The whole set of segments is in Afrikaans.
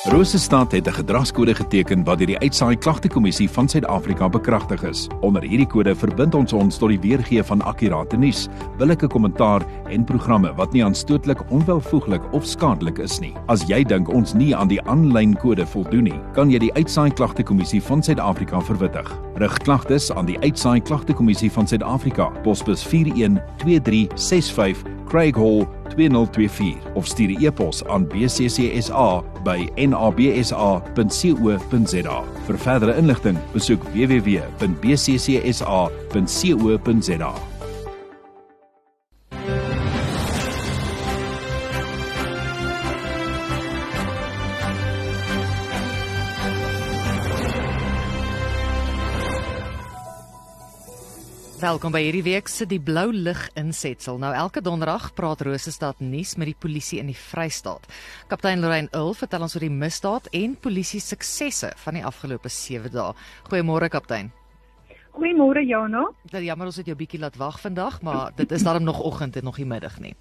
Rosestad het 'n gedragskode geteken wat deur die Uitsaai Klagtekommissie van Suid-Afrika bekragtig is. Onder hierdie kode verbind ons tot die weergee van akkurate nuus, billike kommentaar en programme wat nie aanstootlik, onwelvoeglik of skadelik is nie. As jy dink ons nie aan die aanlyn kode voldoen nie, kan jy die Uitsaai Klagtekommissie van Suid-Afrika verwittig. Rig klagtes aan die Uitsaai Klagtekommissie van Suid-Afrika, posbus 412365 Craig Hall 2024 of stuur 'n e-pos aan bccsa@nabsa.co.za. Vir verdere inligting, besoek www.bccsa.co.za. Welkom by hierdie week se die blou lig insetsel. Nou elke donderdag praat Rosestad nuus met die polisie in die Vrystaat. Kaptein Lorraine Earl vertel ons oor die misdaad en polisie suksesse van die afgelope 7 dae. Goeiemôre kaptein. Goeiemôre Jana. Jammer ons het jou bietjie laat wag vandag, maar dit is daarom nog oggend en nog nie middag nie.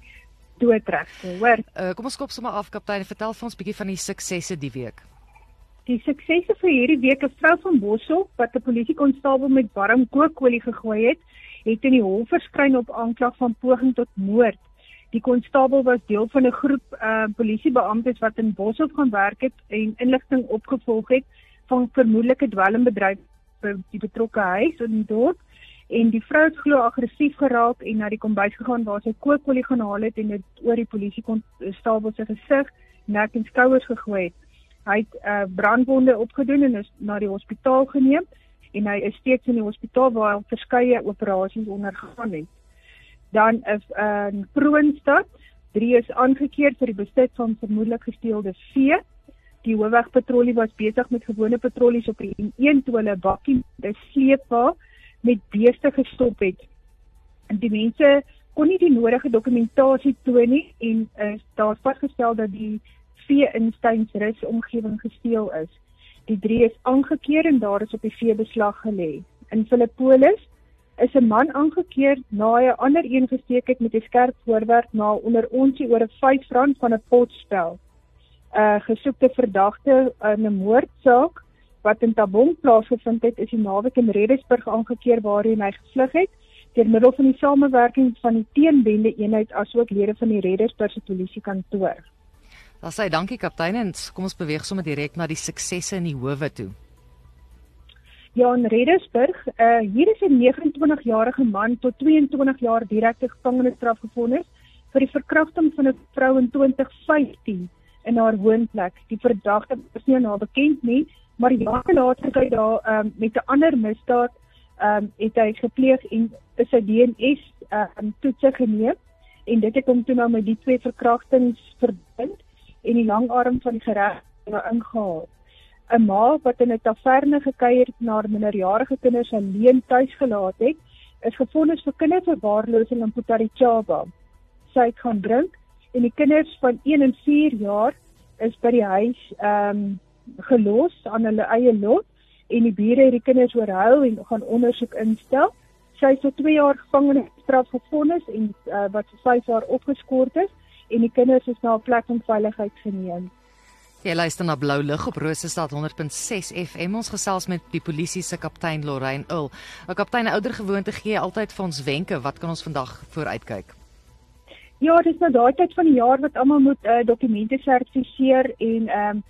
Doodreg, hoor. Kom ons kop sommer af kaptein, vertel vir ons bietjie van die suksesse die week. Die suksesse vir hierdie week, 'n vrou van Bossel wat 'n polisiekonstabel met warm kookolie gegooi het in die hof verskyn op aanklag van poging tot moord. Die konstabel was deel van 'n groep polisiebeamptes wat in Bossel gaan werk het en inligting opgevolg het van vermoedelike dwelmbedryf by die betrokke huis in die dorp. En die vrou het glo aggressief geraak en na die kombuis gegaan waar sy kookolie gaan haal het en dit oor die polisiekonstabel se gesig, nek en skouers gegooi het. Hy het brandwonde opgedoen en is na die hospitaal geneem en hy is steeds in die hospitaal waar hy verskeie operasies ondergaan het. Dan is in Kroonstad 3 is aangekeer vir die besit van vermoedelik gesteelde vee. Die hoofwegpatrollie was besig met gewone patrollies op die N1 toe hulle 'n bakkie met 'n sleepwa met beeste gestop het. En die mense kon nie die nodige dokumentasie toon nie en daar is vasgestel dat die vee in Steynsrus omgewing gesteel is. Die 3 is aangekeer en daar is op die vee beslag gelê. In Philippolis is 'n man aangekeer na hy 'n ander een gesteek het met 'n skerp voorwerp na onder onsie oor 'n R5 van 'n potspel. Gesoekte verdagte in 'n moordsaak wat in Tabong plaasgevind het, is die naweek in Redesburg aangekeer waarheen hy gevlug het deur middel van die samewerking van die teenbende eenheid asook lede van die Redesburgse polisiekantoor. Daar sê dankie kaptein en kom ons beweeg sommer direk na die suksesse in die howe toe. Ja, in Redesburg, hier is 'n 29-jarige man tot 22 jaar direkte gevangenisstraf gevonnis vir die verkrachting van 'n vrou in 2015 in haar woonplek. Die verdagte is nie nou bekend nie, maar jare later het hy daar met 'n ander misdaad het hy gepleeg en is sy DNS toetse geneem en dit het hom toe nou met die 2 verkrachtings verbind en die langarm van die gereg ingehaal. 'n Ma wat in 'n taverne gekuier het na haar minderjarige kinders alleen tuis gelaat het, is gevonnis vir kinderverwaarlosing in Putarichaba. Sy het gaan drink en die kinders van 1 en 4 jaar is by die huis gelos aan hulle eie lot en die bure het die kinders oorhuil en gaan ondersoek instel. Sy is tot 2 jaar gevangenisstraf gevonnis en wat vir 5 jaar opgeskort is en die kinders is na 'n plek van veiligheid geneem. Jy luister na Blou Lig op Rosestad 100.6 FM. Ons gesels met die polisie se kaptein Lorraine Earl. 'n Kaptein, 'n ouer gewoonte gee altyd vir ons wenke. Wat kan ons vandag vooruitkyk? Ja, dis nou daai tyd van die jaar wat almal moet dokumente sertifiseer en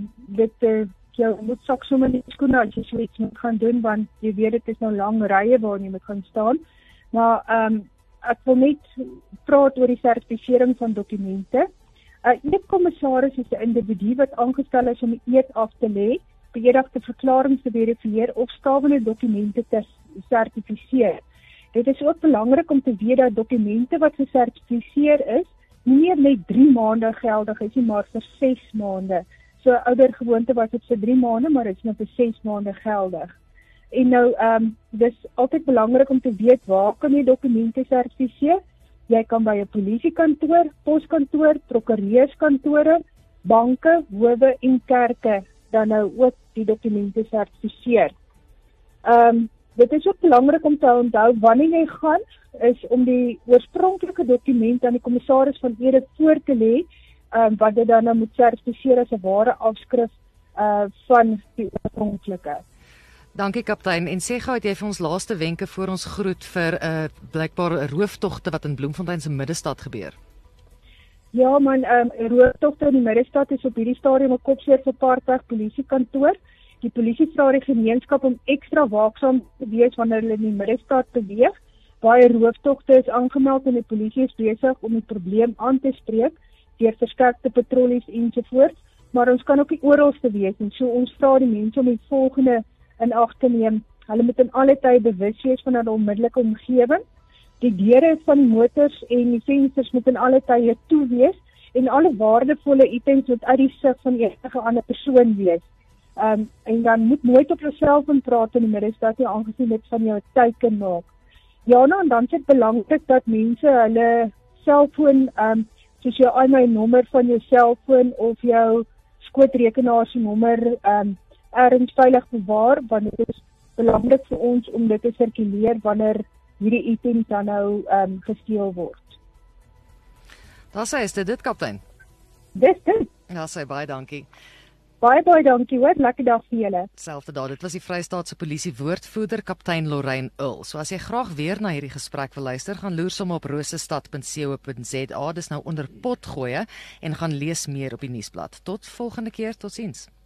jou moet saks sommer nie skoene as jy so iets moet gaan doen want jy weet dit is nou lang rye waar jy moet gaan staan. Maar ek wil net praat oor die sertifisering van dokumente. 'n Eetkommissaris is 'n individu wat aangestel is om 'n eed af te lê, beëdigde verklaringe te verifieer of stawende dokumente te sertifiseer. Dit is ook belangrik om te weet dat dokumente wat gesertifiseer is, nie meer net 3 maande geldig is nie, maar vir 6 maande. So ouer gewoonte was dit vir 3 maande, maar dit is nou vir 6 maande geldig. En nou, dis altyd belangrik om te weet waar kan jy dokumente sertifiseer? Jy kan by 'n polisiekantoor, poskantoor, prokureurskantore, banke, howe en kerke dan nou ook die dokumente sertifiseer. Dit is ook belangrik om te onthou wanneer jy gaan, is om die oorspronklike dokument aan die kommissaris van ede voor te lê wat dit dan moet sertifiseer as 'n ware afskrif van die oorspronklike. Dankie kaptein, en sê gou het jy vir ons laaste wenke voor ons groet vir blykbaar rooftogte wat in Bloemfontein se middestad gebeur. Ja man, rooftogte in die middestad is op hierdie stadium 'n kopseer vir Paartweg polisiekantoor. Die polisie vra die gemeenskap om ekstra waaksaam te wees wanneer hulle in die middestad beweeg. Baie rooftogte is aangemeld en die polisie is besig om die probleem aan te spreek deur versterkte patrollies ensovoorts, maar ons kan ook nie oralste wees en so ons vra die mense om die volgende in ag te neem. Hulle moet in alle tye bewus wees van hulle onmiddellike omgewing. Die deure van die motors en die vensters moet in alle tye toe wees en alle waardevolle items moet uit die sig van enige ander persoon wees. En dan moet nooit op jou selfoon praat in die middestad nie, aangesien dit van jou teiken maak. Ja, nou en dan is dit belangrik dat mense hulle selfoon, soos jou IMEI-nommer van jou selfoon of jou skootrekenaar se nommer ergens veilig bewaar, want dit is belangrik vir ons om dit te sirkuleer wanneer hierdie items dan nou gesteel word. Daar sê is dit kaptein. Dis dit. Ja, sê baie dankie. Baie dankie hoor, lekker dag vir julle. Selfde daar, dit was die Vrystaatse polisie woordvoerder kaptein Lorraine Earl. So as jy graag weer na hierdie gesprek wil luister, gaan loer sommer op rosestad.co.za. Dis nou onder potgoeie en gaan lees meer op die nuusblad. Tot volgende keer, totsiens.